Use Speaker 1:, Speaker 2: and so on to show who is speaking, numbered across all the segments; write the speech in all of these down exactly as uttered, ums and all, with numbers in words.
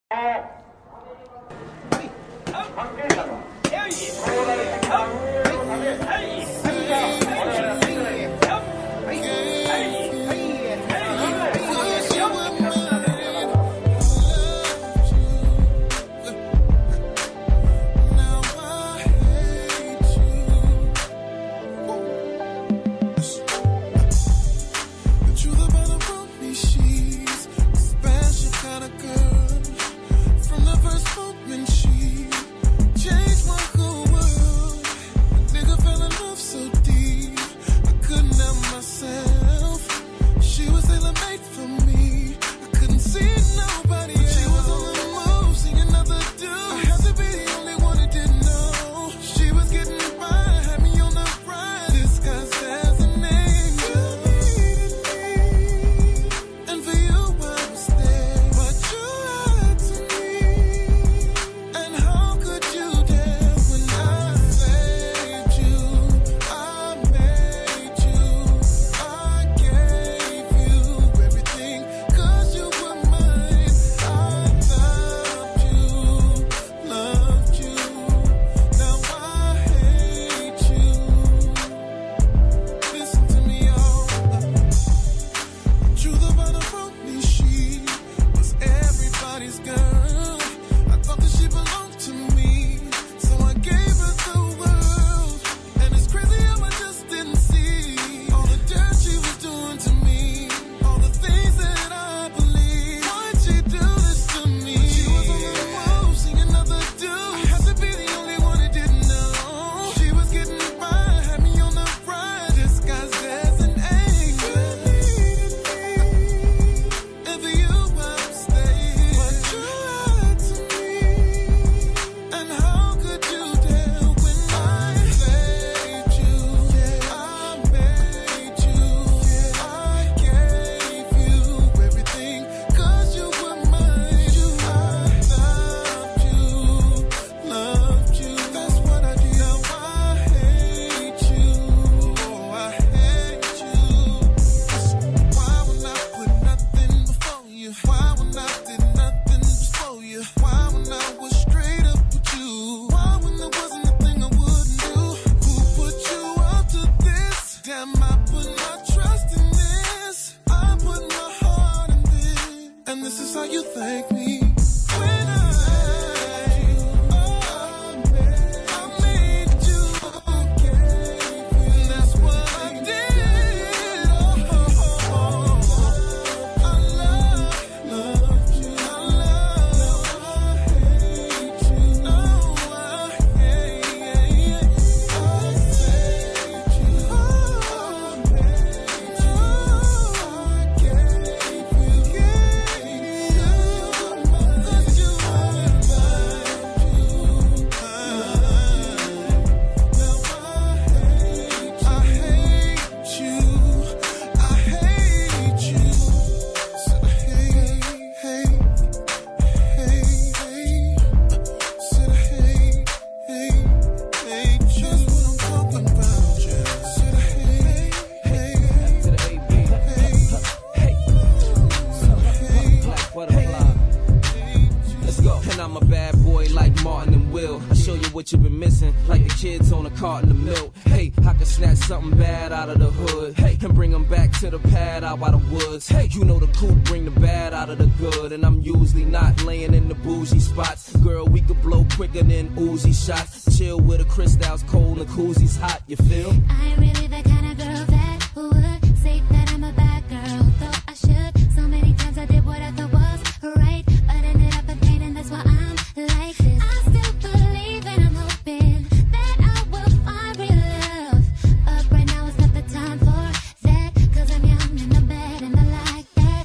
Speaker 1: what you've been missing, like the kids on a carton of milk. Hey, I can snatch something bad out of the hood, hey, and bring them back to the pad out by the woods. Hey, you know the coupe bring the bad out of the good, and I'm usually not laying in the bougie spots. Girl, we could blow quicker than Uzi shots. Chill with the crystals cold and the koozies hot, you feel?
Speaker 2: I ain't really that kind of girl that would say that I'm a bad girl, though I should. So many times I did what I thought was right, but ended up in pain, and that's why I'm like this. I still believe and I'm hoping that I will find real love, but right now it's not the time for that, cause I'm young and I'm bad and I like that.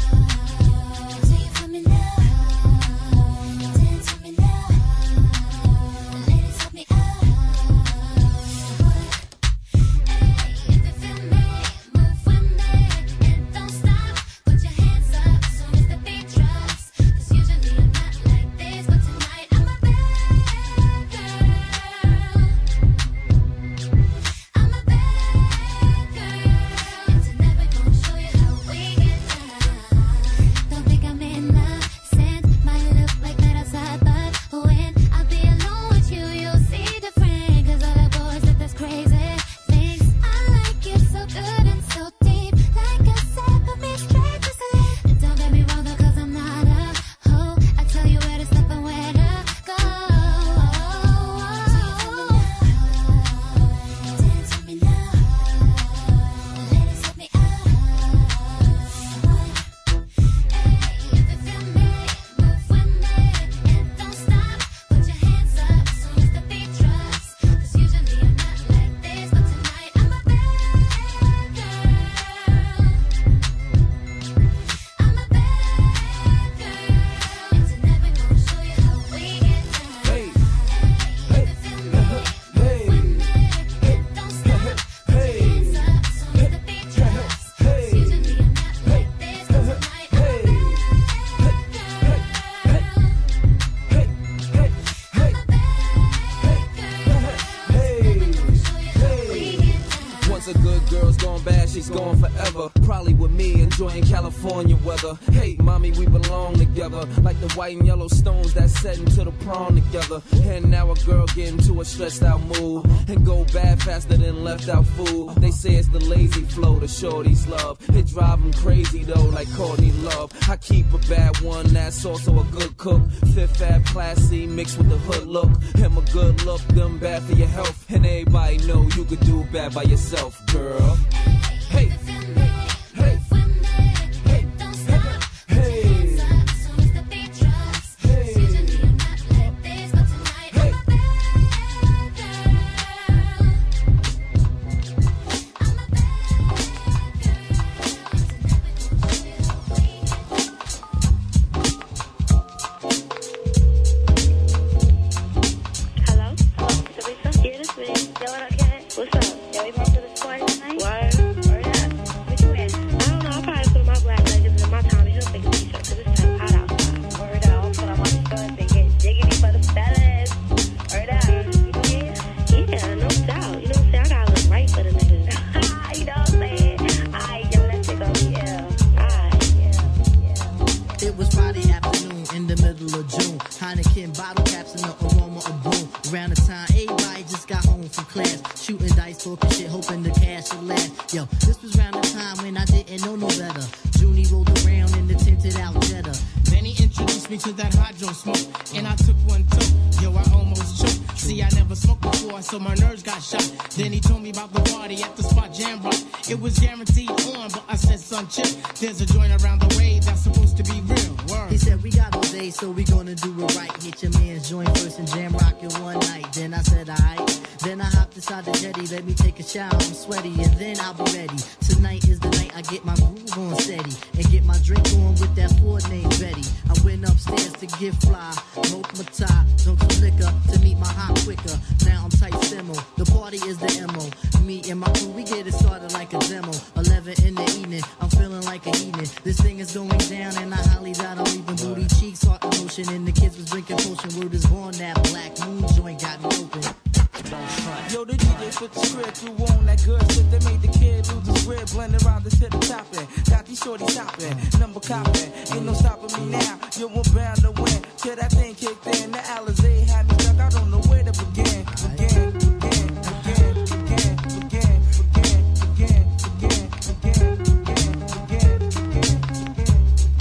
Speaker 2: Oh, sing it for me now, dance for me now, ladies help me out. Hey, if
Speaker 1: California weather. Hey, mommy, we belong together. Like the white and yellow stones that set into the prom together. And now a girl get into a stressed out mood and go bad faster than left out food. They say it's the lazy flow, the shorties love. It drive them crazy though, like Courtney Love. I keep a bad one that's also a good cook. Fifth Ave classy mixed with the hood look. Him a good look, them bad for your health. And everybody know you could do bad by yourself, girl. Hey, hey, hey, hey, don't stop. Hey, as soon as the beat drops. Hey, usually I'm not like this, but tonight I'm a bad girl. I'm a bad
Speaker 3: Hello? Hello, Teresa? Yeah, this is. Yo, what up, kid? What's up? Yeah, we going to this party tonight? What? Word up. What you in? I don't know. I'll probably put on my black leggings and my Tommy Hilfiger t-shirt because it's too hot outside. Word up. I'll put on my shorts and get jiggity for the fellas. Word up. Yeah, yeah, no doubt. You know what I'm saying? I gotta look right for the niggas. You know what I'm saying? Alright, yo, that shit gonna be ill. Alright, yeah, yeah.
Speaker 4: It was Friday afternoon in the middle of June. Heineken bottle caps and the aroma of boom. Around the time everybody just got home from class. Shooting dice, talking shit, hoping the cash would last. Yo, this was around the time when I didn't know no better. Junie rolled around in the tinted out Jetta.
Speaker 5: Then he introduced me to that hydro smoke, and I took one toke. Yo, I almost choked. See, I never smoked before, so my nerves got shot. Then he told me about the party at the spot Jam Rock. It was guaranteed on, but I said, son, chill. There's a joint around the way that's supposed to be real. Word.
Speaker 4: He said, we got all day, so we gonna do it right. Hit your man's joint first and jam rock it one night. Then I said, alright. Then I hopped inside the jetty, let me take a shower, I'm sweaty, and then I'll be ready. Tonight is the night I get my groove on steady, and get my drink on with that Ford named Betty. I went upstairs to get fly, smoke my tie, drunk some liquor to meet my hot quicker. Now I'm tight simmo, the party is the M O. Me and my crew, we get it started like a demo. eleven in the evening, I'm feeling like a heathen. This thing is going down, and I highly doubt I'm leaving. Booty cheeks, heart in motion, and the kids was drinking potion. Word is born, that black moon joint got me open.
Speaker 6: Yo, the D J put the script through on that good shit that made the kid lose his grip. Blending around the shit to topping. Got these shorties shopping, number copping. Ain't no stopping me now. Yo, I'm bound to win. Till that thing kicked in, the Alizé had me stuck. I don't know where to begin. Begin, begin, begin, begin, begin, begin, begin, begin, begin, begin, begin.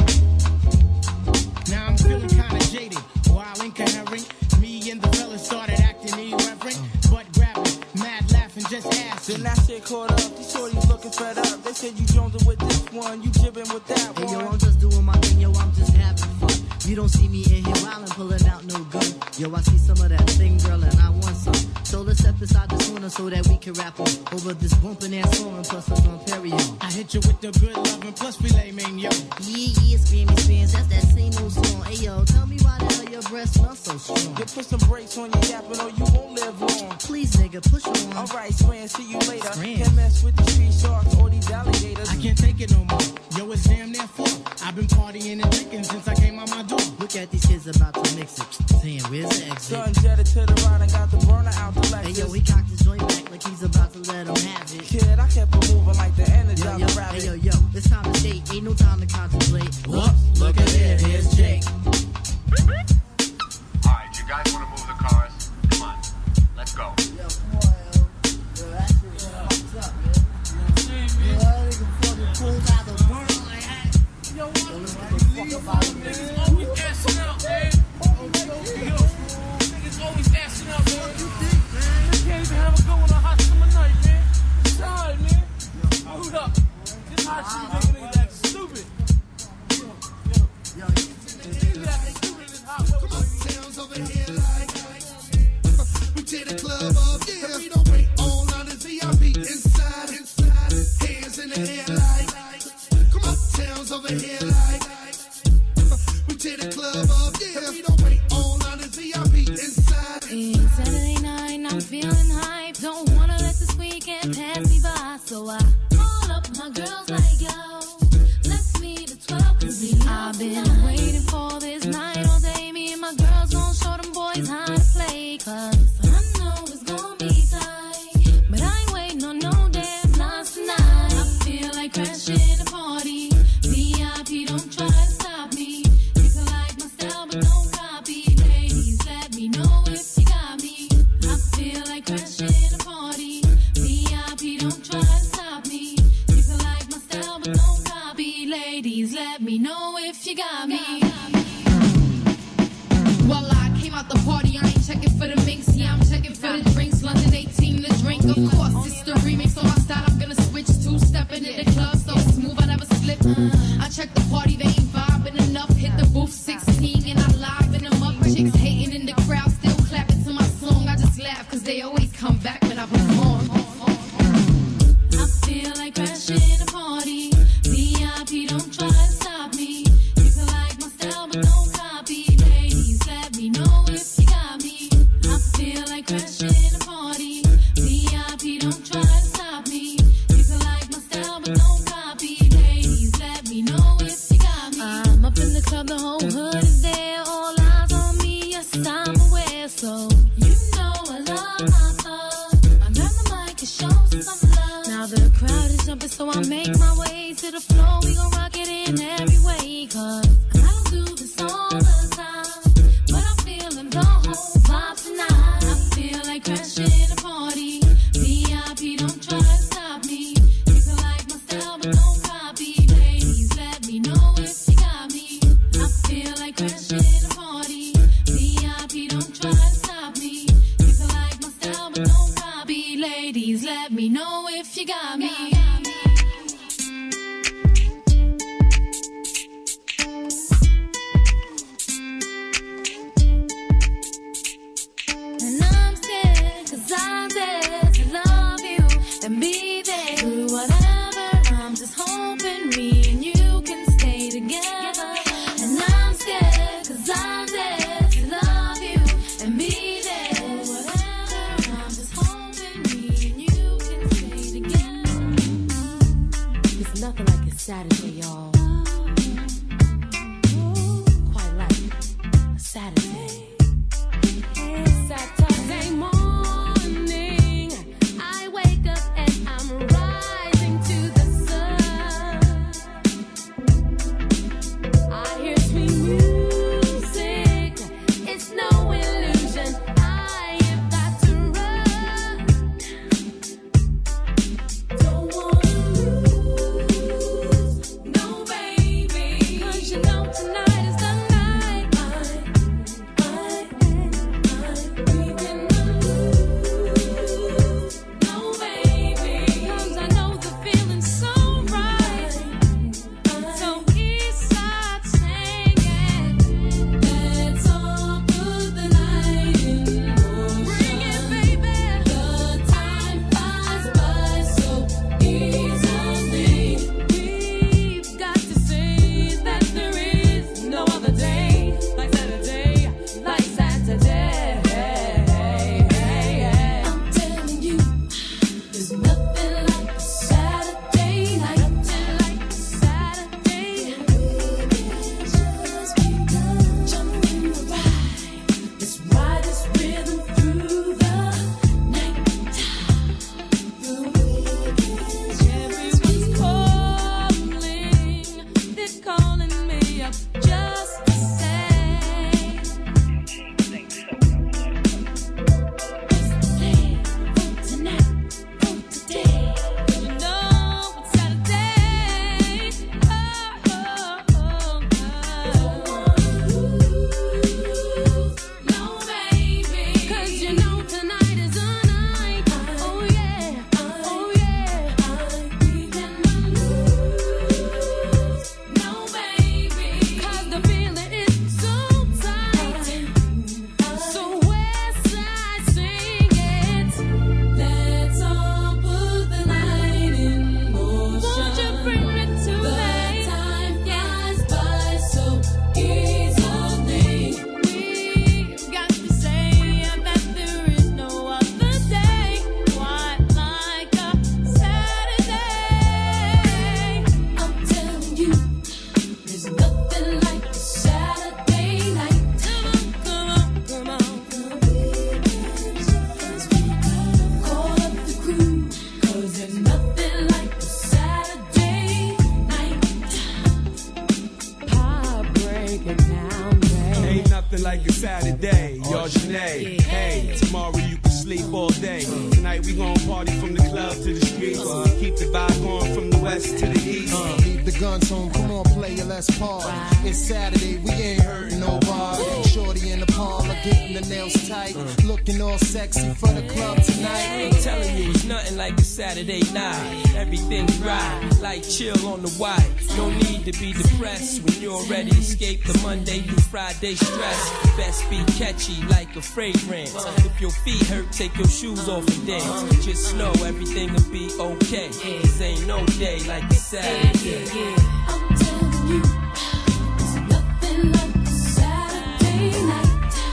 Speaker 5: Now I'm feeling kinda jaded, while incoherent. Me and the fellas started acting irreverent, but grabbing, mad laughing, just asking.
Speaker 6: Then that shit caught up, these shorties looking fed up. They said you jonesing with this one, you jibbing with that
Speaker 4: Hey
Speaker 6: one.
Speaker 4: yo, I'm just doing my thing, yo, I'm just having fun. You don't see me in here wildin', pulling out no gun. Yo, I see some of that thing, girl, and I want some. So let's step inside this corner so that we can rap on over this bumpin' ass song and plus us on Perry on.
Speaker 5: I hit you with the good loving, plus filet mignon.
Speaker 4: Yeah, yeah, Spammy Spams, that's that same old song. Hey yo, tell me why the hell your breath smells so strong.
Speaker 6: You put some brakes on your yapping or you won't live long.
Speaker 4: Please, nigga, push on.
Speaker 6: Alright, Scram, see you later.
Speaker 4: Scram.
Speaker 6: Can't mess with the street sharks or these alligators.
Speaker 5: I can't take it no more. Yo, it's damn near four. I've been partying and drinking since I came out my door.
Speaker 4: Look at these kids about to mix it. Damn, where's the exit?
Speaker 6: Gun jetted to the right and got the burner out the Lexus.
Speaker 4: Hey yo, he cocked his joint back like he's about to let him have it.
Speaker 6: Kid, I kept it moving like the energy
Speaker 4: Yo,
Speaker 6: of
Speaker 4: yo,
Speaker 6: the rabbit.
Speaker 4: hey yo, yo, it's time to date. Ain't no time to contemplate.
Speaker 5: Whoops, look at it, here's Jake.
Speaker 7: Alright, you guys want to move the cars? Come on, let's go.
Speaker 4: Yo, boy, yo, yo, that shit is fucked up, man. Yo, that nigga fucking pulled out the burn like that. Yo, let's get the fuck up out of here.
Speaker 5: Niggas always asking out, man. Yo, niggas always asking out, man.
Speaker 4: What you think, man?
Speaker 5: They can't even have a go on a hot summer night, man. It's alright, man. Hold up. This hot shit making niggas act stupid. Yo, yo.
Speaker 4: Yo,
Speaker 5: Niggas acting stupid in this hot weather.
Speaker 8: Sounds over here like we tear the club up, yeah. We don't wait all on the V I P inside, inside, hands in the air like. Come on, sounds over here like we tear the club up, yeah. We don't wait all on the V I P inside.
Speaker 2: It's Saturday night, I'm feeling hype. Don't wanna let this weekend pass me by, so I call up my girls like, yo, let's meet at twelve, cause we I've been waiting for this night all day. Me and my girls gon' show them boys how to play, cause I know it's gon' be tight. But I ain't waiting on no damn nights tonight. I feel like crashing a party. V I
Speaker 9: me know if you got me.
Speaker 10: Well, I came out the party, I ain't checking for the minks. Yeah, I'm checking for the drinks. London eighteen to drink, of course. It's the remix on my style. I'm gonna switch two stepping in the club so smooth I never slip. I check the party, they ain't vibing enough. Hit the booth sixteen and I liven them up. Chicks hating in the crowd, still clapping to my song. I just laugh cause they always come back when I perform.
Speaker 9: I feel like crashing a party. V I P, don't try to stop me. You can like my style, but don't copy. Ladies, let me know if you got me. I feel like crashing a party. V I P, don't try to stop me. You can like my style, but don't copy. Ladies, let me know if you got me. I'm up in the club, the whole hood is there. All eyes on me, yes, I'm aware. So you know I love my thug. I grab the mic and show some love. Now the crowd is jumping, so I make my way to the floor. We gon' rock it in every way, cause I don't do this all the time, but I'm feeling the whole vibe tonight. I feel like crashing a party. V I P, don't try to stop me. You can like my style, but don't copy. Ladies, let me know if you got me. I feel like crashing a party. V I P, don't try to stop me. You can like my style, but don't copy. Ladies, let me know if you got me. And I'm scared, cause I'm there to love you and be there through whatever. I'm just hoping me and you can stay together. And I'm scared, cause I'm there to love you and be there through whatever. I'm just hoping me and you can stay together.
Speaker 11: It's nothing like a Saturday, y'all. Quite like a Saturday.
Speaker 9: Saturday morning, I wake up and I'm rising to the sun. I hear sweet music, it's no illusion. I have got to run. Don't wanna lose, no baby, 'cause you know tonight is the night. I, I, we cannot lose, no baby, 'cause I know the feeling's so right. So Eastside singing, let's all put the night in motion. Bring it, baby. The time flies by so easily. We've got to say that there is no other day like Saturday, like Saturday. I'm telling you, there's nothing like a Saturday night. Nothing like a Saturday. Just begun. Jump in the ride. Let's ride this rhythm through the night time. The weekend's everyone's calling. They're calling me up just to say, tonight, oh today. You know it's Saturday. Oh, oh, oh, oh. Don't wanna lose, no baby, 'cause you know tonight is the night. Oh yeah, oh yeah. We cannot lose, no baby, 'cause the feeling is so tight. So Westside sing it. Let's all put the night in motion. Won't you bring it to me? The time flies by so easily. We've got to say that there is no other day quite like a Saturday. I'm telling you, there's nothing like a Saturday night. Come on, come on, come on. Call up the crew, 'cause there's nothing like a Saturday night.
Speaker 11: Pop, break it down, baby.
Speaker 12: Ain't nothing like a Saturday, y'all Janae. Hey, tomorrow you can sleep all day. Tonight we gon' party from the club to the streets. Keep the vibe going from the west to the east.
Speaker 8: Uh, leave the guns home, come on, player, let's party. It's Saturday, we ain't hurting nobody. Shorty in the parlor, getting the nails tight, looking all sexy for the club tonight.
Speaker 1: I'm telling you, it's nothing like a Saturday night. Everything's right, like chill on the white. No need to be depressed when you're ready to escape the Monday through Friday stress. Best be catchy like a fragrance. If your feet hurt, take your shoes off and dance. Just know everything will be okay. Cause ain't no day like a Saturday.
Speaker 9: I'm telling you, it's nothing like a Saturday night.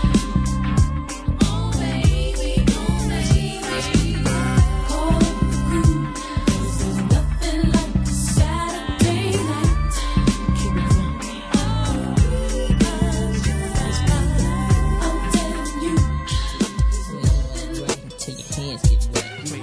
Speaker 9: Oh baby, oh baby, call up the crew. 'Cause there's nothing like a Saturday night. Keep it flowing. Oh, because I'm telling you, there's nothing like
Speaker 13: till your hands get wet.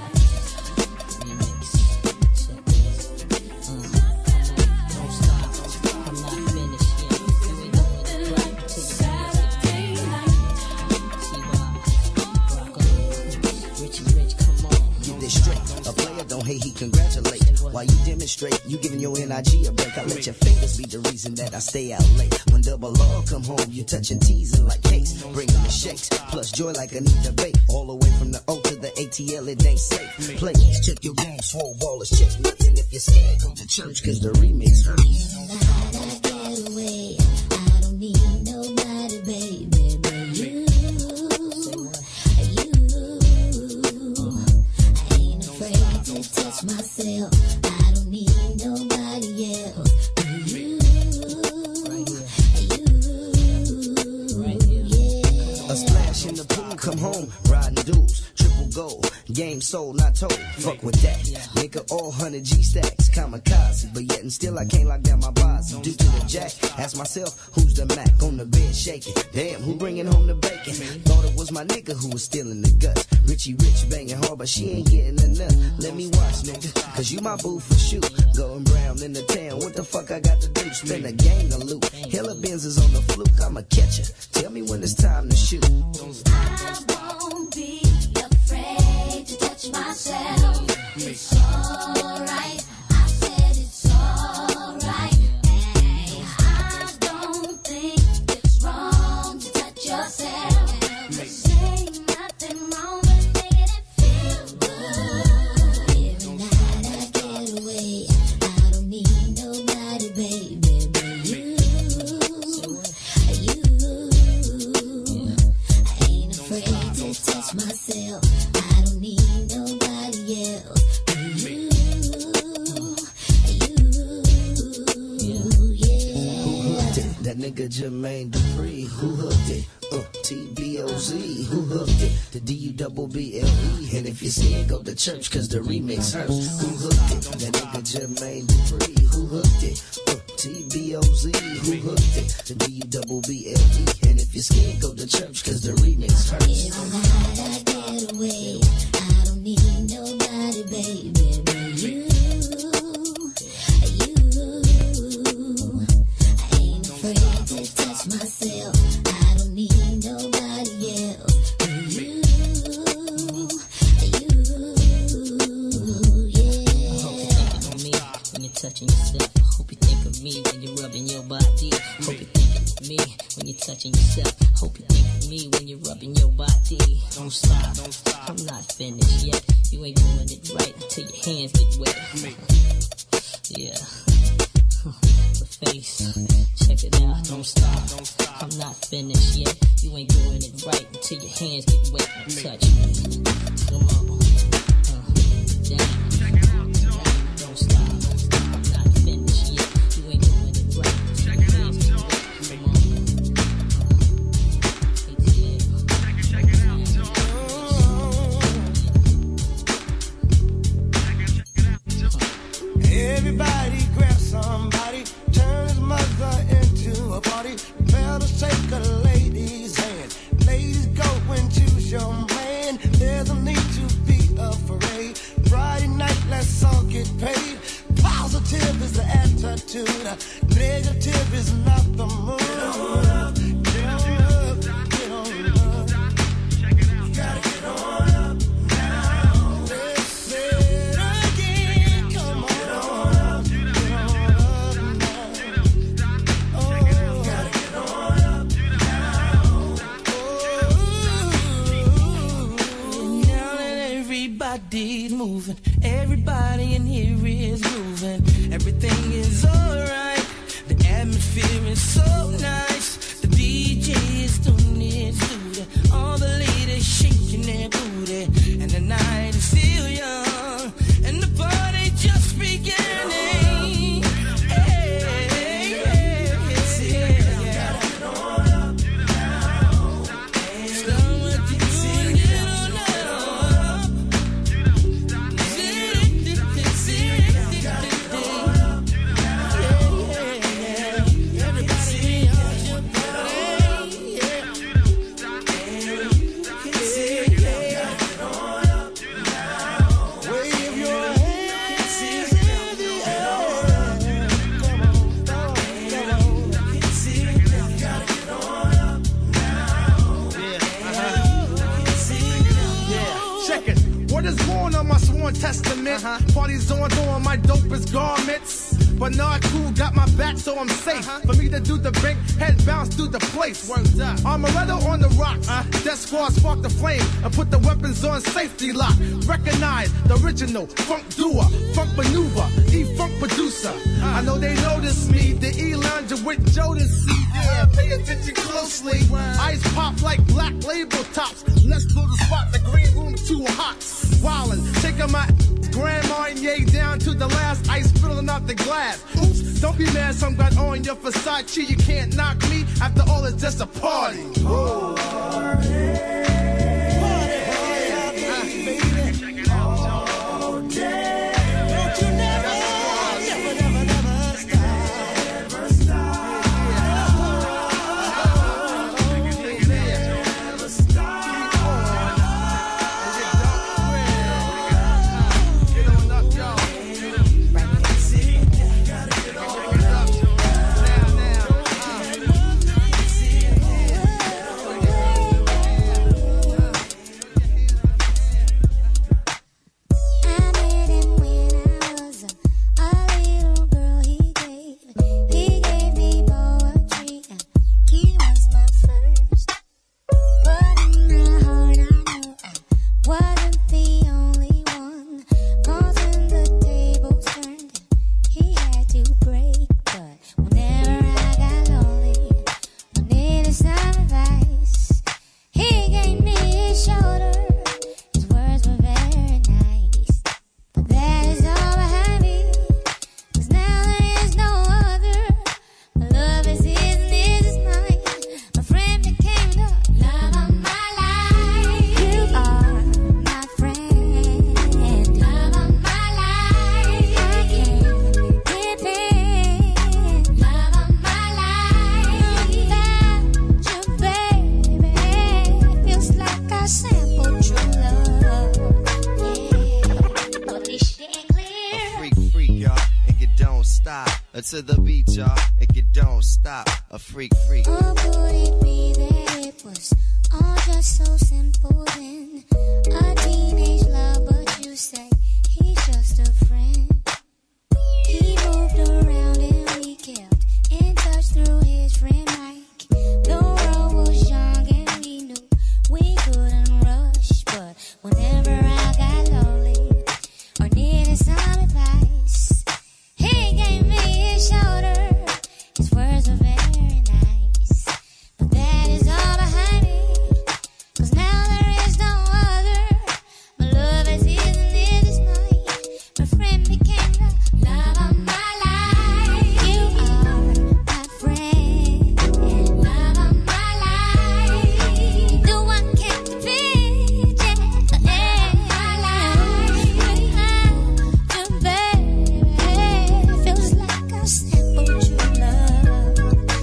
Speaker 14: Hey, he congratulate. While you demonstrate, you giving your N I G a break. I let your fingers be the reason that I stay out late. When double R come home, you touching teasing like case. Bringing the shakes, plus joy like Anita Bake. All the way from the O to the A T L, it ain't safe. Please check your game, swole ballers, check nothing. If you're scared, go to church, cause the remix hurts.
Speaker 2: I get away. I don't need nobody, baby, but you. Touch myself, I don't need nobody else. You, you, yeah.
Speaker 14: A splash in the pool, come home, riding duels, triple gold, game sold, not told. Fuck with that, nigga, all hundred G stacks, kamikaze, but yet and still I can't lock down my bars. Due to the jack, ask myself, who's the Mac on the bed shaking? Damn, who bringing home the bacon? Thought it was my nigga who was stealing the guts. Richie Rich banging hard, but she ain't getting enough. Let me watch, nigga, cause you my boo for shoot. Going brown in the town, what the fuck I got to do? Spend a gang of loot. Hella Benzes on the fluke, I'm a catcher. Tell me when it's time to shoot.
Speaker 2: I won't be afraid to touch myself. It's alright. I said it's alright. Hey, I don't think it's wrong to touch yourself. There ain't nothing wrong with making it feel good. Every night I get away. I don't need nobody, baby, but you. You. I ain't afraid to touch myself. I don't need nobody else. You, you, yeah.
Speaker 14: Who hooked it? That nigga Jermaine Dupri. Who hooked it? Uh, T B O Z. Who hooked it? The D U double B L E. And if you see it, go to church, cause the remix hurts. Who hooked it? That nigga Jermaine Dupri. Who hooked it? Uh, T B O Z. Who hooked it? The D U double B L E. And if you're scared, go to church, cause the remix hurts.
Speaker 2: Every night I get away. I don't need nobody, baby, but you. You. I ain't afraid to touch myself. I don't need nobody else. But you. You. Yeah.
Speaker 13: Hope you're thinking of me when you're touching yourself. Hope you think of me when you're rubbing your body. Hope you're thinking of me when you're touching yourself. Hope you think of me when you're rubbing your body. Don't stop, don't stop. I'm not finished yet. You ain't doing it right until your hands get wet. Yeah. The face, check it out. Don't stop, don't stop. I'm not finished yet. You ain't doing it right until your hands get wet and touch me. Come on. Uh, down. Don't stop. I'm not finished yet. You ain't doing it right until your hands get wet. Come on.
Speaker 15: Everybody grab somebody, turn his mother into a party. Better take a lady's hand. Ladies, go and choose your man. There's no need to be afraid. Friday night, let's all get paid. Positive is the attitude. Negative is not the mood. Get on up, get on up, get on up. You gotta get on up.
Speaker 6: body's moving. Everybody in here is moving. Everything is alright. The atmosphere is so nice. The D J is doing his duty. All the ladies shaking their booty. And the night is still young. And the party just beginning. Hey, hey, hey, hey, yeah. Start with the good, you don't
Speaker 16: Testament. Uh-huh. Parties on, throwing my dopest garments. Bernard Cool got my back, so I'm safe. Uh-huh. For me to do the bank, head bounce through the place. Words up. Amaretto on the rocks. Uh, Death Squad spark the flame and put the weapons on safety lock. Recognize the original funk doer, funk maneuver, E-funk producer. Uh, I know they notice me, the E-lounger with Jodeci. Yeah, pay attention closely. Ice pop like black label tops. Let's blow the spot, the green room too hot. Wildin', taking my Grand Marnier down to the last ice, filling out the glass. Oops, don't be mad, some got on your Versace. You can't knock me, after all it's just a party. Ooh.
Speaker 17: To the beat, y'all, and you don't stop. A freak, freak.
Speaker 2: Or could it be that it was all just so simple then? A teenage love, but you say he's just a friend. He moved around and we kept in touch through his friend Mike. The world was young and we knew we couldn't rush, but whenever I got lonely or needed some advice, he gave me his shoulder. His words were very nice, but that is all behind me. 'Cause now there is no other. My love has eaten in this night. My friend became the love of my life. You are my friend, love of my life. The one kept the picture, the air of my life. You have to, baby, feels like a simple true love.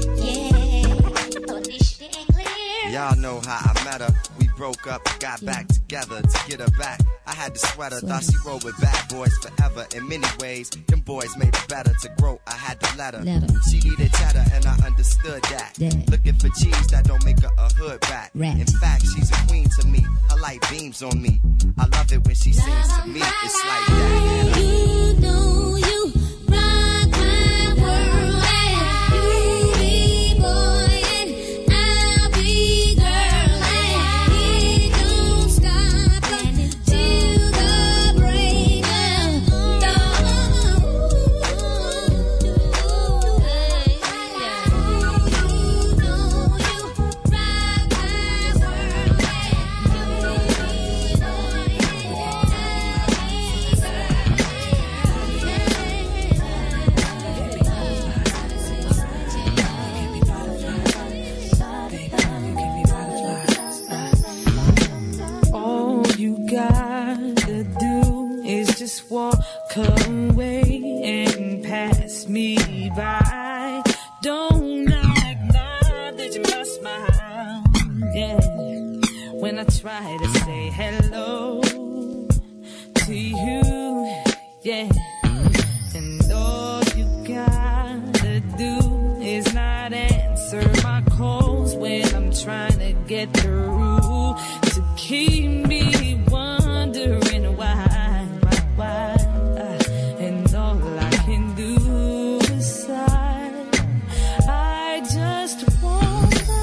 Speaker 2: Yeah, but this shit ain't clear.
Speaker 17: Y'all know how I met her. We broke up, got back together to get her back. I had to sweat her, thought she rolled with bad boys forever. In many ways, them boys made it better. To grow, I had to let her.
Speaker 13: Let her.
Speaker 17: She needed cheddar, and I understood that.
Speaker 13: That.
Speaker 17: Looking for cheese that don't make her a hood rat.
Speaker 13: Rat.
Speaker 17: In fact, she's a queen to me. Her light beams on me. I love it when she sings to me. It's like that.
Speaker 2: You know you rock my world, and you be boy and I'll be girl, and it don't stop until the
Speaker 18: just walk away and pass me by. Don't acknowledge my smile, yeah, when I try to say hello to you, yeah. And all you gotta do is not answer my calls when I'm trying to get through, to keep me wondering why, why, why. And all I can do is sigh. I just want to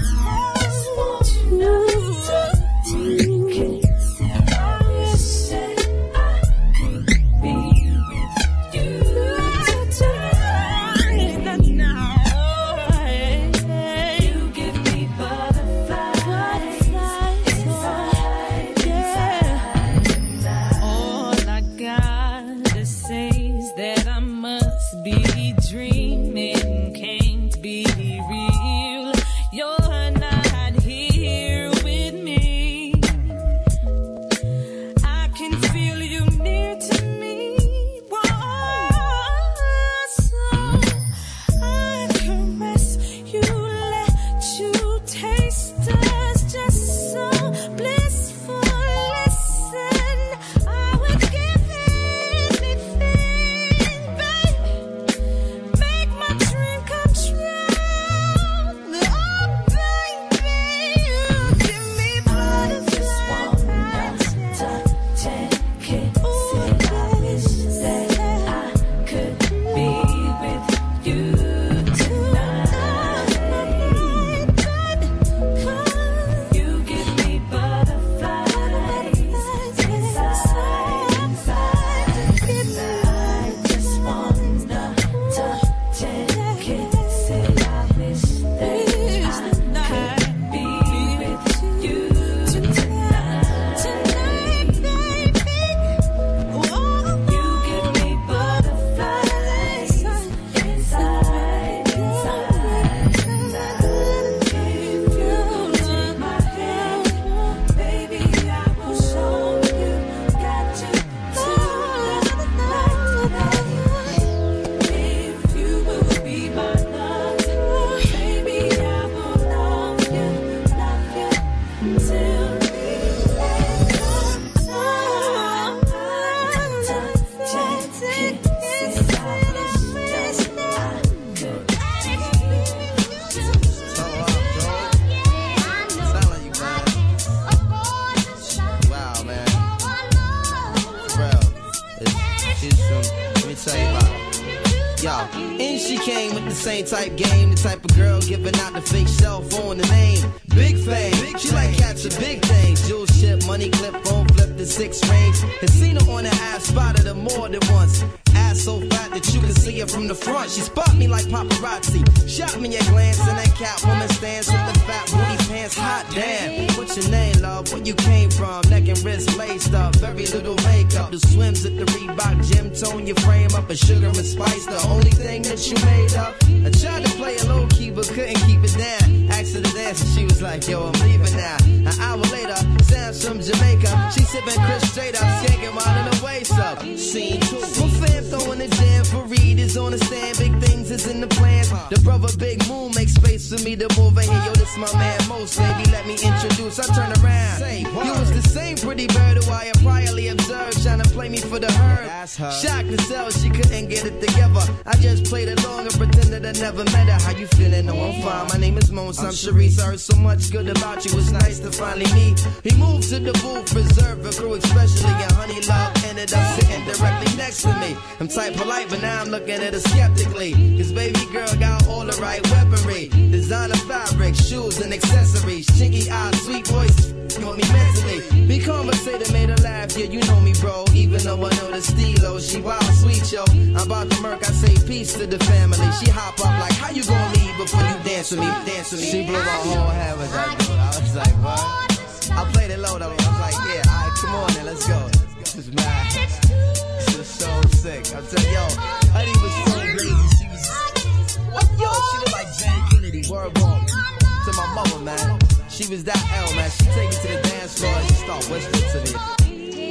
Speaker 19: type game, the type of girl giving out the fake cell phone, the name, big fame. She like capture big things, jewel ship, money clip, phone flip the six range. Has seen her on the ass, spotted her more than once. Ass so fat that you can see her from the front. She spot me like paparazzi, shot me a glance, and that cat woman stands with the fat booty pants. Hot damn, what's your name, love? Where you came from? Neck and wrist laced up, very little makeup. The swims at the Reebok gym, tone your frame up, a sugar and spice, the only thing that you made up. I tried to play it low key, but couldn't keep it down. Asked her to dance, and she was like, yo, I'm leaving now. An hour later, Sam's from Jamaica. She sipping Chris straight up, skanking while in her waist up. Scene two, my fam throwing the jam for Reed is on the stand. Big things is in the plans. The brother Big Moon makes space for me to move in here. Yo, this my man Most, baby, let me introduce. I turn around. Say, you was the same pretty bird who I had priorly observed, trying to play me for the herd. Shocked to sell, she couldn't get it together. I just played along and pretended I never met her. How you feeling? No, I'm fine. My name is Mons. I'm Sharice. I heard so much good about you. It's nice to finally meet. He moved to the booth, reserved for crew, especially and Honey Love ended up sitting directly next to me. I'm type polite, but now I'm looking at her skeptically. Cause baby girl got all the right weaponry. Designer fabric, shoes and accessories. Chinky eyes, sweet voice, got me mentally. Be conversated, made her laugh. Yeah, you know me, bro. Even though I know the stilo, she wild sweet, yo. I'm about to murk, I say peace to the family. She hop up like, how you gonna leave before you dance with me? Dance with me. She blew my whole head with that dude. I was like, what? I played it low though. I was like, yeah, alright, come on then, let's go. This is mad. This is so sick. I'm telling you, yo, Honey was so crazy. She was, what? Yo, she looked like Jane Kennedy. Word walk to my mother, man. She was that L, man. She take me to the dance floor and she start whispering to me.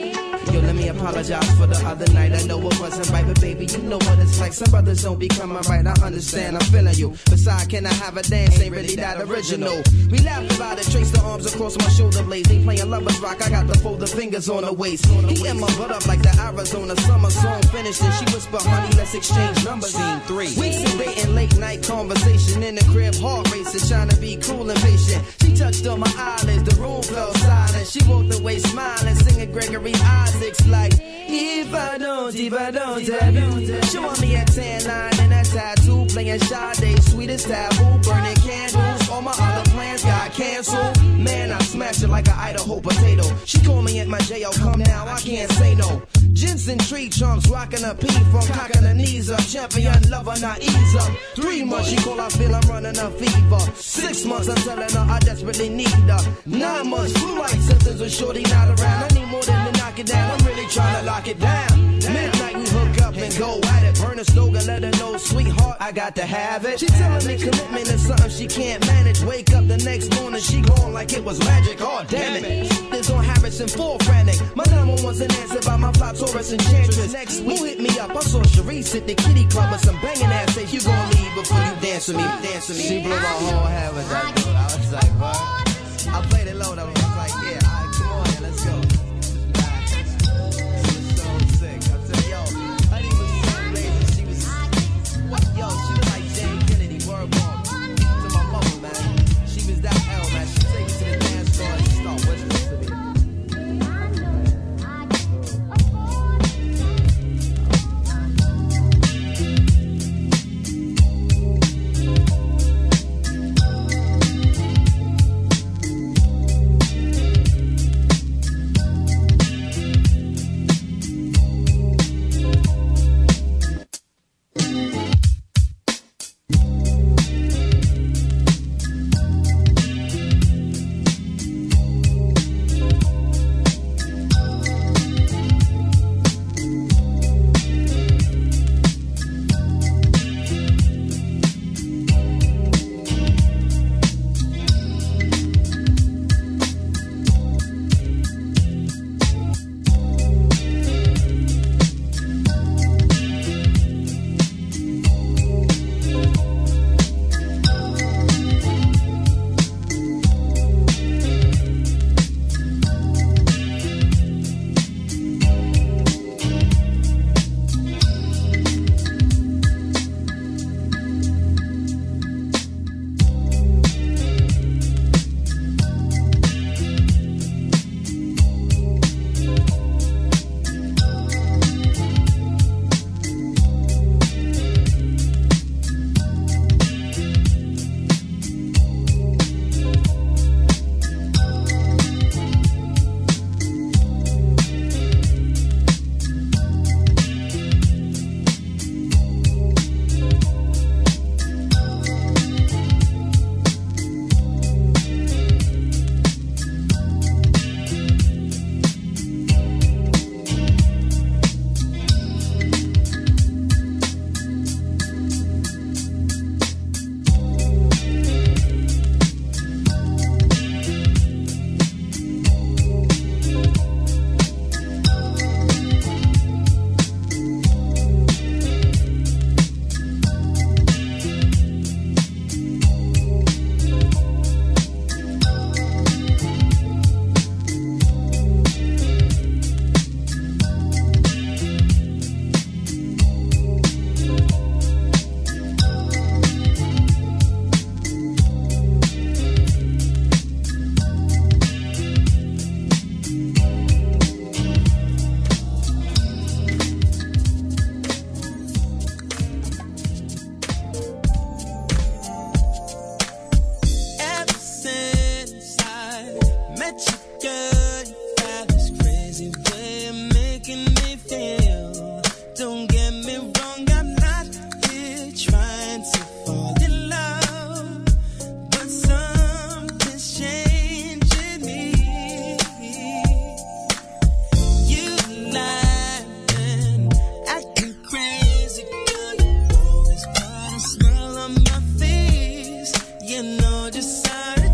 Speaker 19: Yo, let me apologize for the other night. I know it wasn't right, but baby, you know what it's like. Some brothers don't be coming right. I understand, I'm feeling you. Besides, can I have a dance? Ain't really that original. We laughed about it, trace the arms across my shoulder blades. They playing lovers rock, I got the fold the fingers on the waist. He in my butt up like the Arizona summer song finished. And she whisper, honey, let's exchange numbers. Scene three. Weeks of dating, late night conversation in the crib, heart racing, trying to be cool and patient. She touched on my eyelids, the room fell silent. She walked away smiling, singing Gregory Isaacs like, if I don't, if I don't, I don't. She want me a tan line and a tattoo, playing Sade, sweetest taboo, burning candles. All my other plans got canceled. Man, I smashed it like an Idaho potato. She called me at my J O, come now, I can't say no. Jensen tree trunks, rocking a pee from cocking her knees up. Champion lover, not ease up. Three months, she call, I feel I'm running a fever. Six months, I'm telling her I desperately need her. Nine months, flu like symptoms with shorty not around. I need more than to knock it down, I'm really trying to lock it down. Midnight, we hook up and go at it. Burn a slogan, let her know, sweetheart, I got to have it. She telling me commitment is something she can't manage. Wake up the next morning, she gone like it was magic. Oh, damn it. This on Harrison, full frantic. My number wasn't answered by my fly Taurus enchantress. Next week, who hit me up? I saw Sharice at the kitty club with some banging ass. Say, you gon' leave before you dance with me, dance with me. She blew my whole head with that dude. I was like, what? I played it low though. I was like, yeah, all right, come on, yeah, let's go. Yo, she was like Jane Kennedy, word bomb. To my mama, man. She was that L, man. She take me to the dance floor and start whispering to me.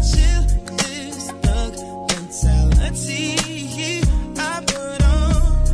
Speaker 20: I put on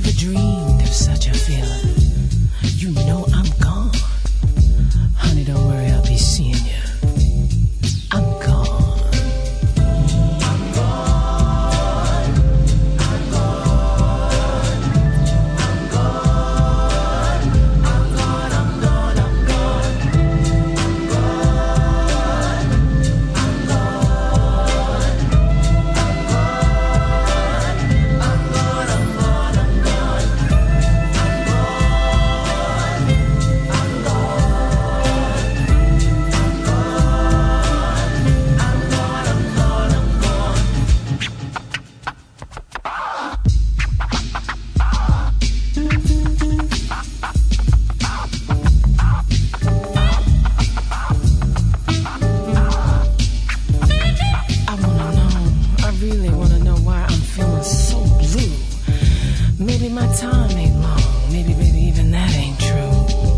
Speaker 20: never dreamed of such a feeling. You know I'm gone. Honey, don't worry, I'll be seeing you. I'm gone. I'm gone. I'm gone. I'm gone. I'm gone. I'm gone. I'm gone. I'm gone. I'm gone. I'm gone. I'm gone. I'm gone. I wanna know, I really wanna know why I'm feeling so blue. Maybe my time ain't long, maybe, baby, even that ain't true.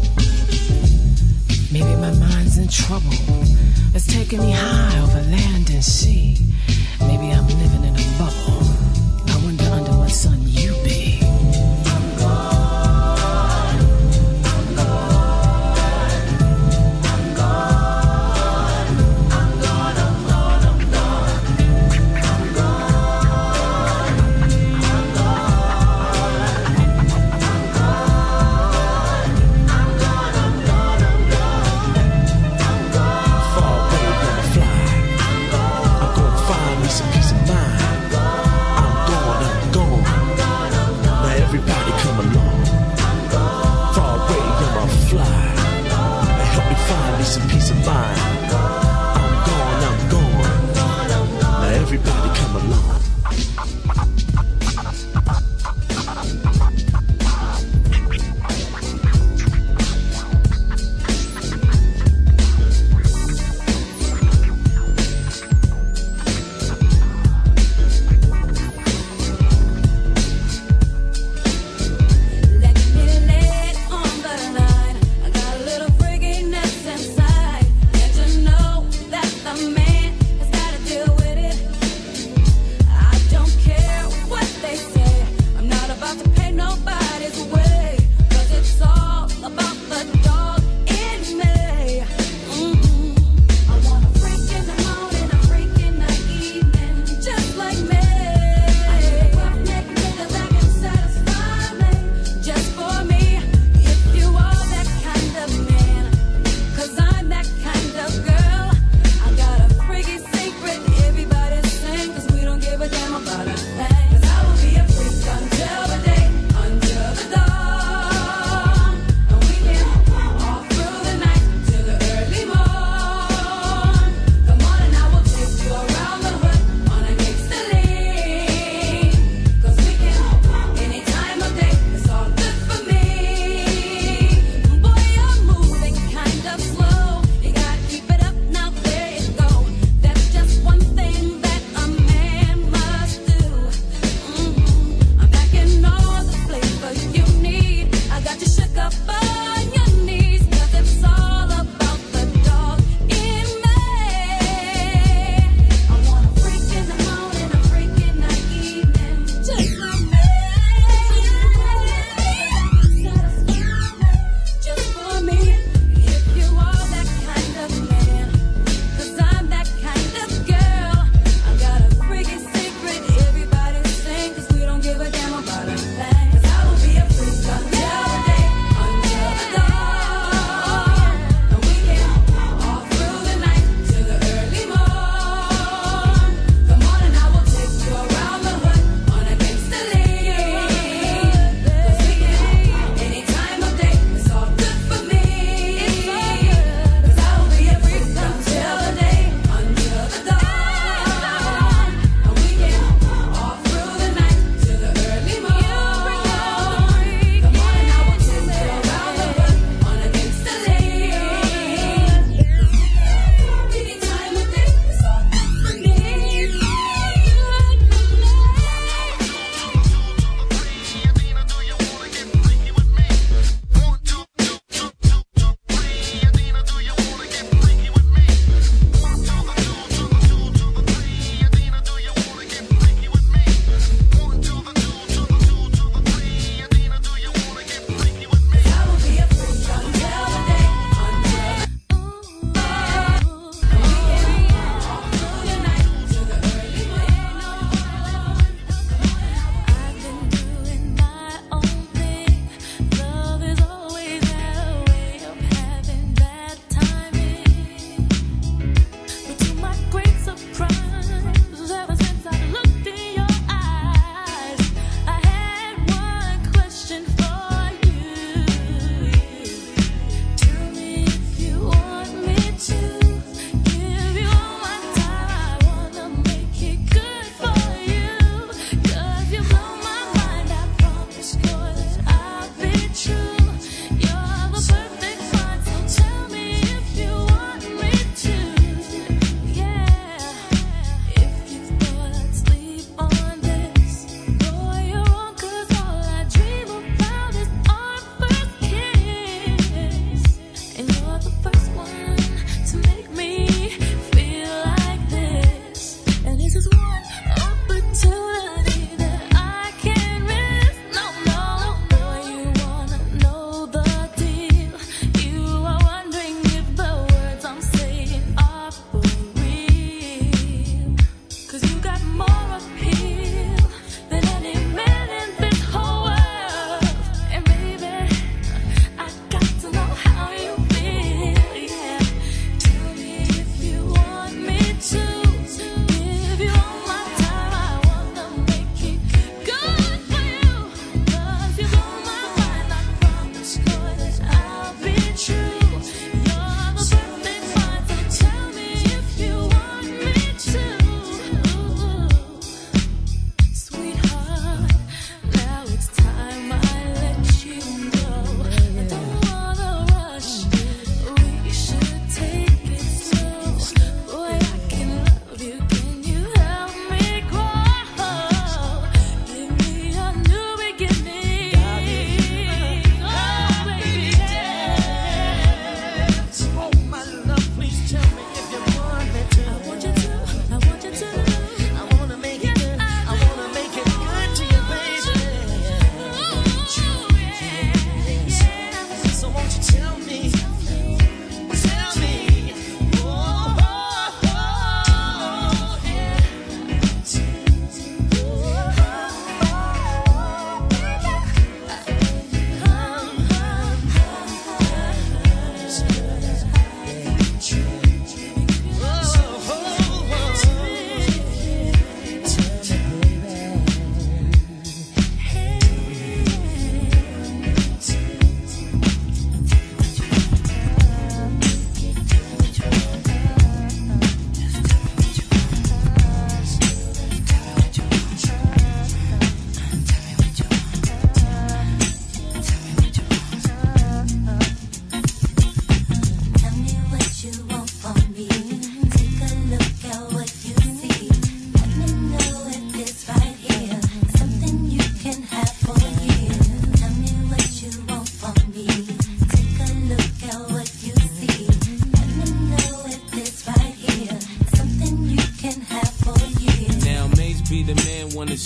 Speaker 20: Maybe my mind's in trouble, it's taking me high over land and sea. Maybe I'm living in a bubble, I wonder under what sun you be. I'm gone, I'm gone, I'm gone, I'm gone, I'm gone, I'm gone. I'm gone, I'm gone, I'm gone, I'm gone, I'm gone, I'm gone. I'm gone. Far away, gonna fly. I'm gonna find me some peace of mind.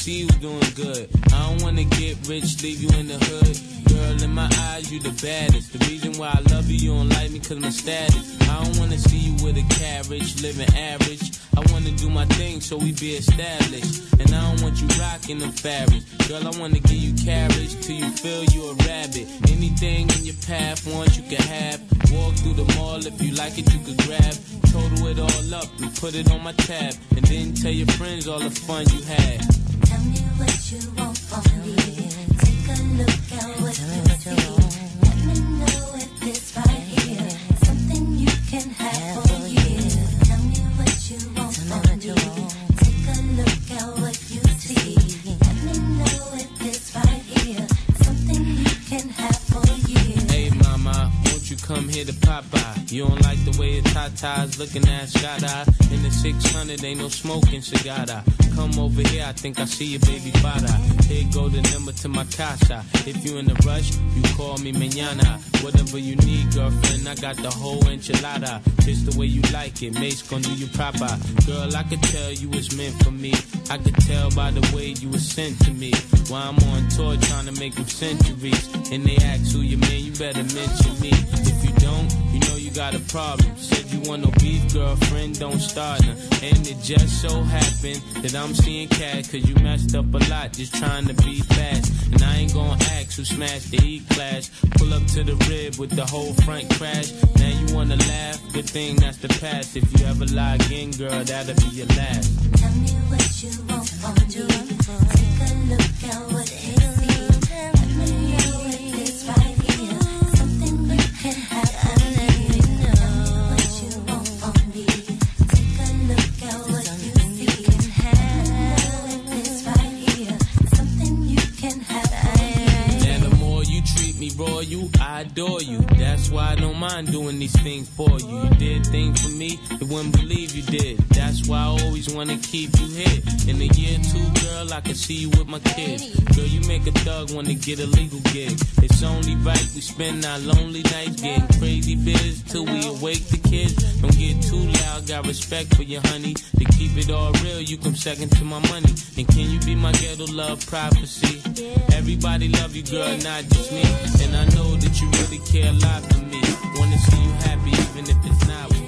Speaker 21: see you doing good. I don't wanna get rich, leave you in the hood. Girl, in my eyes, you the baddest. The reason why I love you, you don't like me cause my status. I don't wanna see you with a carriage, living average. I wanna do my thing so we be established. And I don't want you rocking them fabrics. Girl, I wanna give you carriage till you feel you a rabbit. Anything in your path, once you can have. Walk through the mall, if you like it, you could grab. Total it all up and put it on my tab. And then tell your friends all the fun you had.
Speaker 2: Tell me what you want from me. Take a look at what you see. Let me know if this right here something you can have for you. Tell me what you want from me. Take a look at what you see. Let me know if this right here something you can have for you.
Speaker 21: Hey mama, won't you come here to pop by? You don't like the way the tatas looking at shot eye. In the six hundred, ain't no smoking cigar. Come over here, I think I see your baby father. Here go the number to my casa. If you in a rush, you call me mañana. Whatever you need, girlfriend, I got the whole enchilada. Just the way you like it, mate's gonna do you proper. Girl, I could tell you was meant for me. I could tell by the way you was sent to me. While I'm on tour trying to make them centuries. And they ask who you man, you better mention me. If you don't, you know you got a problem. Said you want no beef, girlfriend, don't start now. And it just so happened that I'm seeing cash, cause you messed up a lot just trying to be fast. And I ain't gonna ask who smashed the E-Class. Pull up to the rib with the whole front crash. Now you wanna laugh, good thing that's the past. If you ever lie again, girl, that'll be your last.
Speaker 2: Tell me what you want from me. Take a look at what you see. Let me know if it's right here something you can have for me. Tell me what you want from me. Take a look at what you see. Let me know if it's right here something you can have for me.
Speaker 21: Now the more you treat me royal, I adore you. That's why I don't mind doing these things for you. You did things for me, you wouldn't believe you did. That's why I always wanna keep you here. In a year or two, girl, I can see you with my kids. Girl, you make a thug wanna get a legal gig. It's only right we spend our lonely nights getting crazy biz till we awake the kids. Don't get too loud, got respect for you, honey. To keep it all real, you come second to my money. And can you be my ghetto love prophecy? Everybody love you, girl, not just me. And I know that you really care a lot for me. Wanna see you happy even if it's not with me.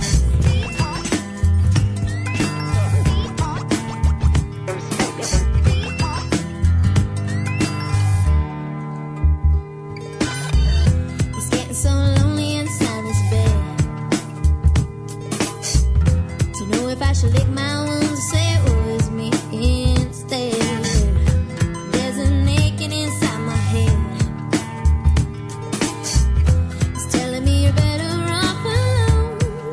Speaker 2: It's getting so lonely inside this bed. Don't know if I should lick my wounds or say it was me instead. There's an aching inside my head. It's telling me you're better off alone.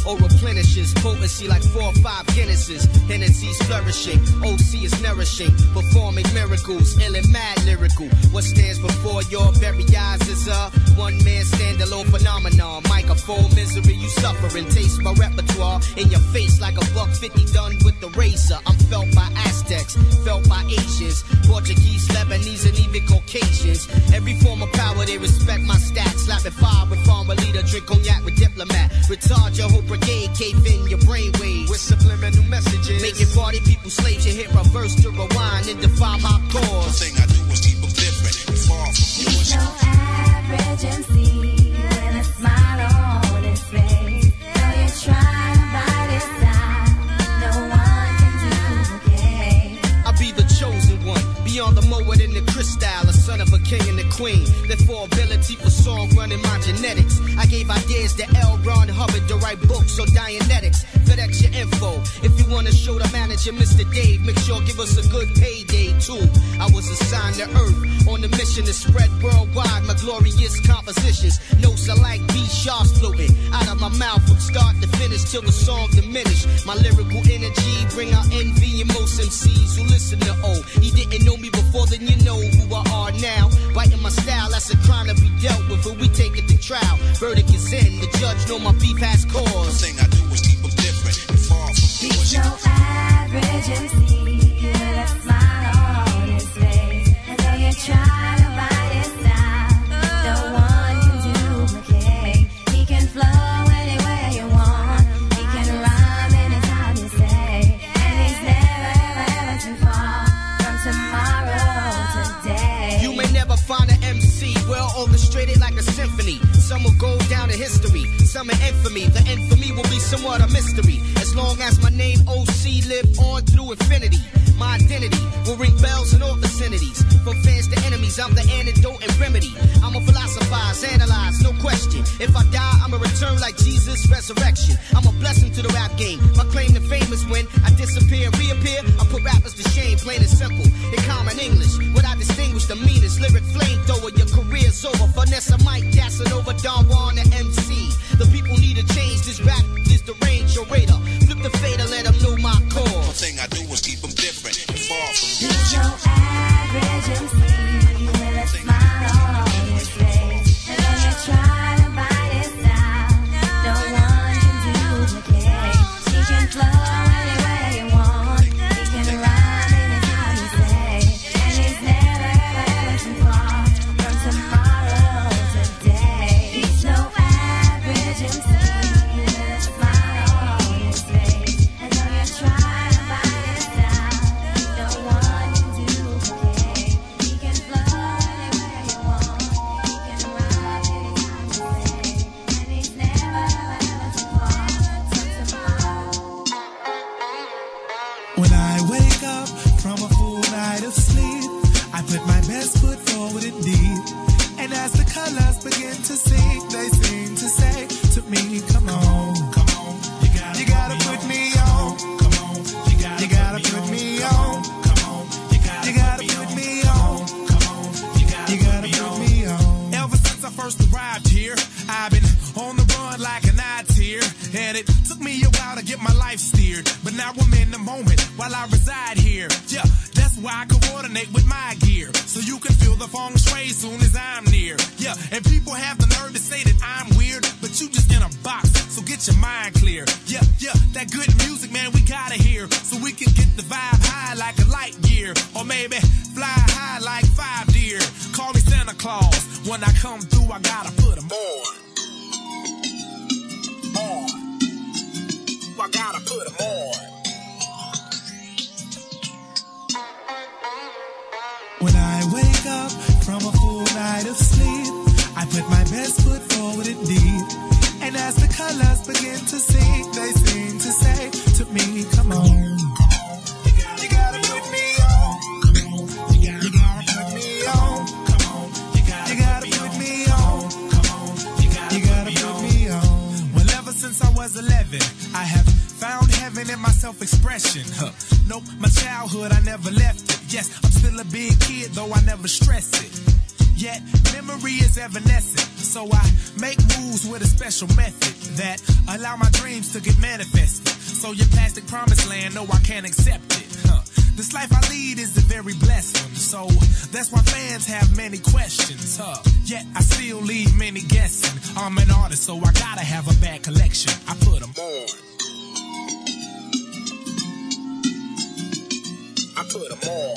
Speaker 19: or replenishes. Potency like four or five Guinnesses. Hennessy's flourishing, O C is nourishing. Performing miracles, ill and mad lyrical. What stands before your very eyes is a one-man standalone phenomenon. Microphone misery you suffering. Taste my repertoire in your face like a buck fifty done with the razor. I'm felt by Aztecs, felt by Asians, Portuguese, Lebanese, and even Caucasians. Every form of power, they respect my stats. Slapping fire with farmer leader, drink cognac with diplomat. Retard your whole brigade, cave in your brainwaves with subliminal messages. Making party people slaves, you hit reverse to rewind and define my cause.
Speaker 3: The thing I do is keep them different and far from yours.
Speaker 2: He's no average M C with a smile on his face. Though you try to bite his style, no one can duplicate.
Speaker 19: I'll be the chosen one, beyond the mower than the crystal, a son of a king and a queen. Therefore, ability for song running my genetics. I gave ideas to L. Ron Hubbard to write books on Dianetics. FedEx your info. If you want to show the manager, Mister Dave, make sure give us a good payday too. I was assigned to Earth on a mission to spread worldwide my glorious compositions. Notes are like B-sharps floating out of my mouth from start to finish till the song diminish. My lyrical energy bring out envy in most M Cs who listen to O. He didn't know me before, then you know who I are now. Biting my style, that's a crime to be dealt with, but we take it to trial. Verdict is in, the judge know my beef has cause.
Speaker 3: The thing I do is keep them different and far from yours.
Speaker 2: He's no average M C with a smile on his face. And though you try to bite his style, no one can duplicate. He can flow anywhere you want. He can rhyme anytime you say. And he's never, ever, ever too far from tomorrow today.
Speaker 19: You may never find an M C well orchestrated like a symphony. Some will go down in history, some in infamy. The infamy will be somewhat a mystery. As long as my name O C live on through infinity, my identity will ring bells in all vicinities. From fans to enemies, I'm the antidote and remedy. I'ma philosophize, analyze, no question. If I die, I'ma return like Jesus' resurrection. I'm a blessing to the rap game. My claim to fame is when I disappear and reappear. I put rappers to shame, plain and simple. In common English, what I distinguish the meanest. Lyric flamethrower, your career's over. Vanessa Mike, gassing over Don Juan, the M C. The people need a change. This rap is the range, your radar. Flip the fader, let them know my cause.
Speaker 3: The thing I do is keep them different and far from yours.
Speaker 2: He's no average M C with a smile on his face. And though you try to bite his style, no one can duplicate. He can flow anywhere you want. He can rhyme anytime you say. And he's never, ever, ever too far from tomorrow today. He's no average M C with a smile on his face. And though you try to bite his style, no one can duplicate. He can flow anywhere you want. He can rhyme anytime you say. And he's never, ever, ever too far from tomorrow.
Speaker 22: When I wake up from a full night of sleep, I put my best foot forward indeed. And as the colors begin to sing, they seem to say to me, come on, come on, you gotta, you gotta put me on, come on, you gotta, you gotta put me on, come on, you gotta, you gotta put me on, come on, you gotta, you gotta put me on. Ever since I first arrived here, I've been on the run like an I-tier, and it took me a while to get my life steered, but now I'm in the moment while I reside here. Yeah, that's why I coordinate with my gear, so you can feel the feng shui soon as I'm near. Yeah, and people have the nerve to say that I'm weird, but you just in a box, so get your mind clear. Yeah, yeah, that good music, man, we gotta hear, so we can get the vibe high like a light gear, or maybe fly high like five deer. Call me Santa Claus, when I come through, I gotta put 'em on. On. I gotta put 'em on. When I wake up from a full night of sleep, I put my best foot forward indeed. And as the colors begin to sing, they seem to say to me, come on, you gotta, you gotta put me on, come on, you gotta, you gotta put me on, come on, you gotta, you gotta put me on, come on, you gotta, you gotta put me on. Well, ever since I was eleven, I have found heaven in my self-expression. Huh. Nope, my childhood, I never left it. Yes, I'm still a big kid, though I never stress it. Yet memory is evanescent, so I make moves with a special method that allow my dreams to get manifested. So your plastic promised land, no, I can't accept it. Huh. This life I lead is a very blessed one, so that's why fans have many questions. Huh. Yet I still leave many guessing. I'm an artist, so I gotta have a bad collection. I put them on. I put them on.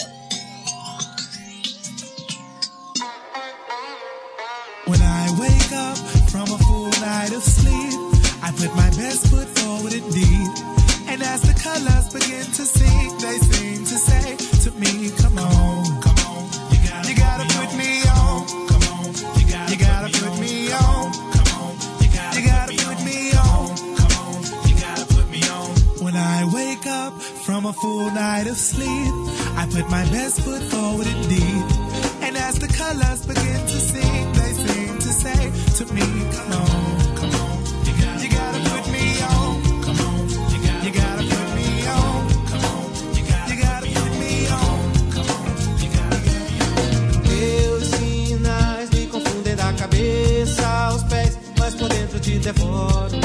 Speaker 22: When I wake up from a full night of sleep, I put my best foot forward indeed. And as the colors begin to sing, they seem to say to me, come on, come on, you gotta, you gotta put, put me on. Come on, you gotta, you gotta put, put me on. Come on, you gotta, you gotta put me on. Come on, you gotta put me on. When I wake up from a full night of sleep, I put my best foot forward indeed. And as the colors begin to sing, they seem to say to me, come on, come on, you gotta, you gotta put me on. Come on, you gotta, you gotta put me on. Come on, you gotta, you gotta put me on. Come on, you gotta put me on.
Speaker 4: Meus sinais me confundem da cabeça aos pés, mas por dentro te devoro.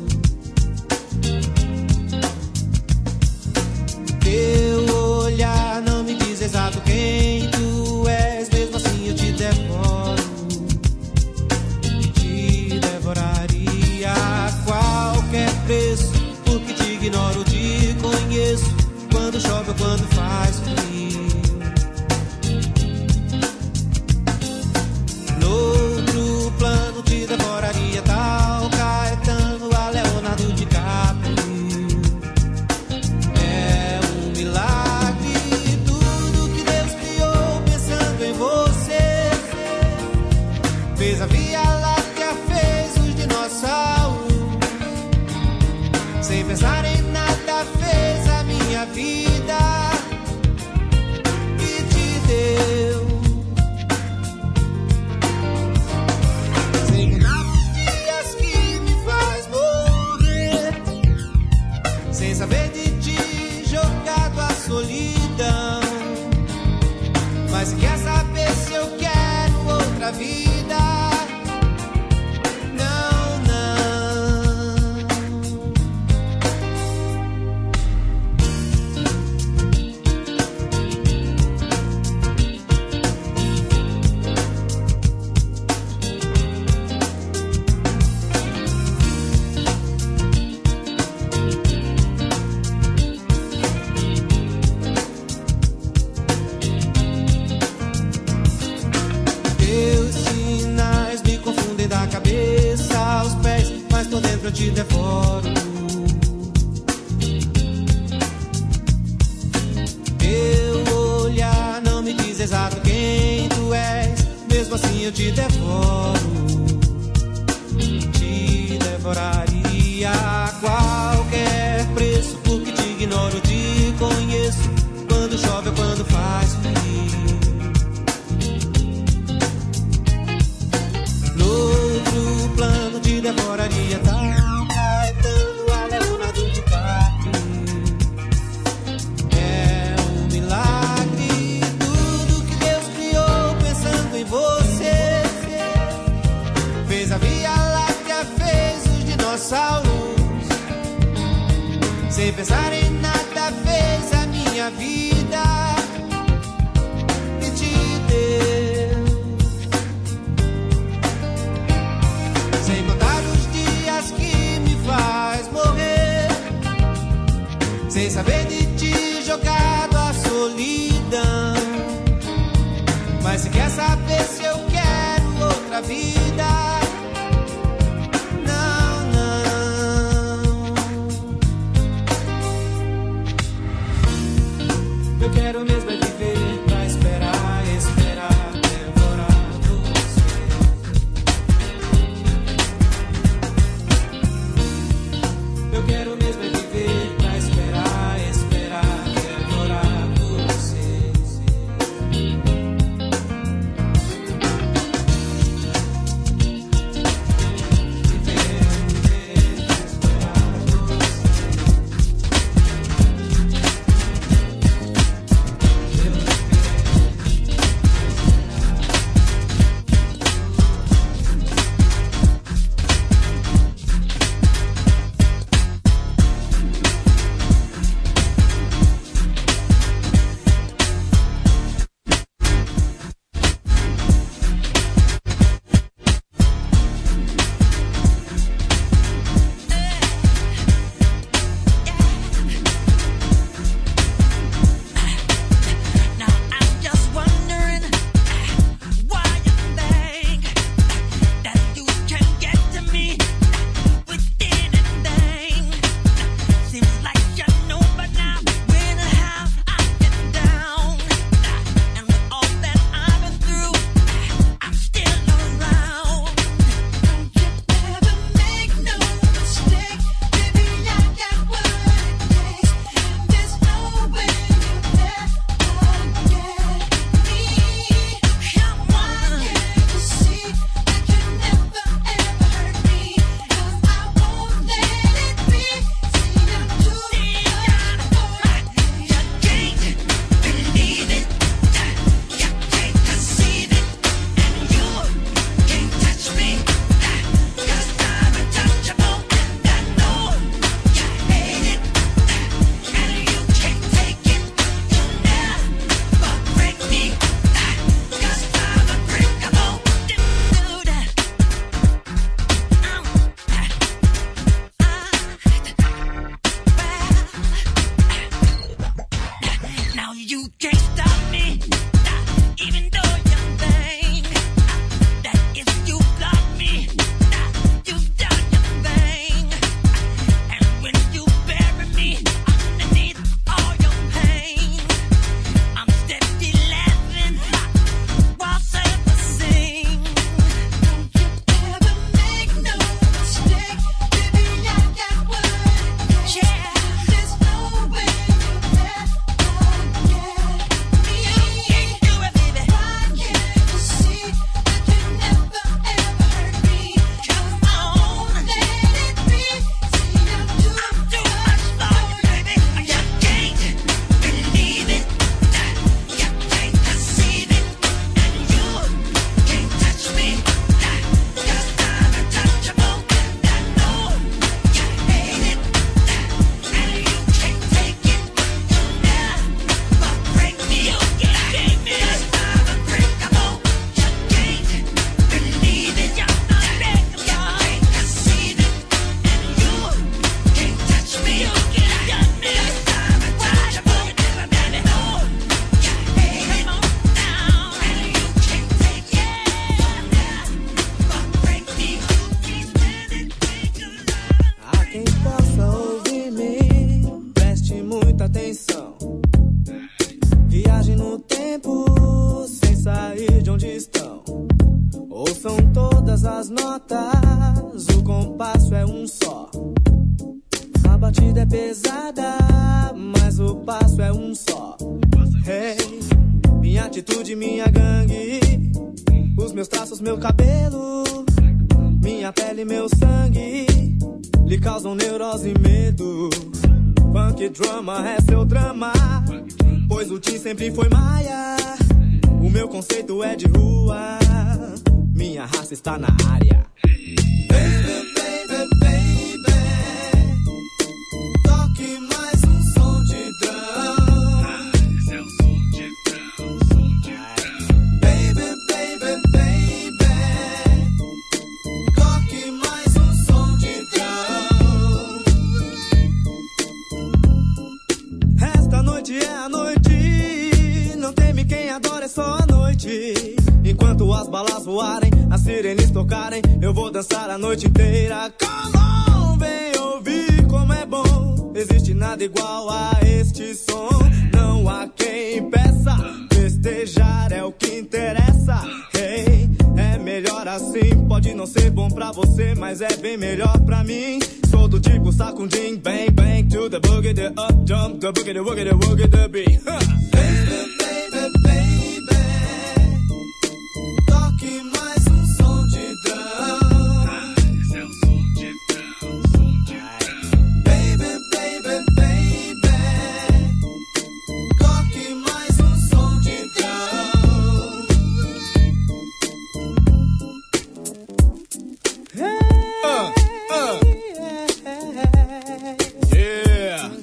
Speaker 4: Teu olhar não me diz exato quem tu és, mesmo assim eu te devoro. E te devoraria a qualquer preço, porque te ignoro, te conheço. Quando chove ou quando faz frio. Noutro plano te devoraria tal Caetano a Leonardo DiCaprio. É um milagre tudo que Deus criou pensando em você. Fez a Via Láctea, fez os dinossauros. Sem pensar em nada fez a minha vida e te deu. Sem contar os dias que me faz morrer, sem saber de ti jogado à solidão. Mas se quer saber se eu quero outra vida, eu te devoro. Teu olhar não me diz exato quem tu és, mesmo assim eu te devoro. Te devoraria a qualquer preço, porque te ignoro, te conheço. Quando chove ou quando faz frio. Noutro plano te devoraria tal Caetano a Leonardo DiCaprio. É um milagre tudo que Deus criou pensando em você. Fez a Via Láctea, fez os dinossauros. Sem pensar em nada fez a minha vida e te deu. Sem contar os dias que me faz morrer, sem saber de ti jogado à solidão. Mas se quer saber se eu quero outra vida, não, não. Eu quero mesmo é viver pra esperar, esperar, devorar você. Eu quero mesmo é viver pra esperar, esperar, devorar você.
Speaker 5: You can't stop me, nah, even though you think nah, that if you block me, nah, you've done your thing. And when you bury me underneath all your pain, I'm steadily laughing while surfacing. Don't you ever make no mistake, baby, I got what it takes. Yeah, there's no way you'll ever
Speaker 4: sempre foi maia. O meu conceito é de rua. Minha raça está na área. Baby, baby, baby, toque mais um som de drum. Esse é o som de drum, som de drum. Baby, baby, baby, toque mais um som de drum. Esta noite é a noite. Não teme quem adora, é só a noite. Enquanto as balas voarem, as sirenes tocarem, eu vou dançar a noite inteira. Come on, vem ouvir como é bom. Existe nada igual a este som. Não há quem peça, festejar é o que interessa. Hey, é melhor assim. Pode não ser bom pra você, mas é bem melhor pra mim. Sou do tipo sacundim, bang bang to the boogie, the up jump, the boogie, the woogie, the woogie, the beat. Baby, baby, baby, toque mais um som de drum. Esse é o som de drum, som de drum. Baby, baby, baby, toque mais um som de drum. Hey, uh, uh. Yeah.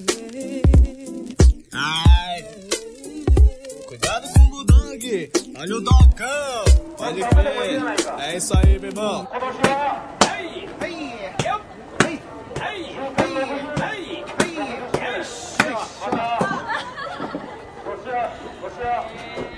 Speaker 4: Ai. Cuidado com o Budang. Olha o Docão. Pode crer. É isso aí, meu irmão.
Speaker 7: Você, você.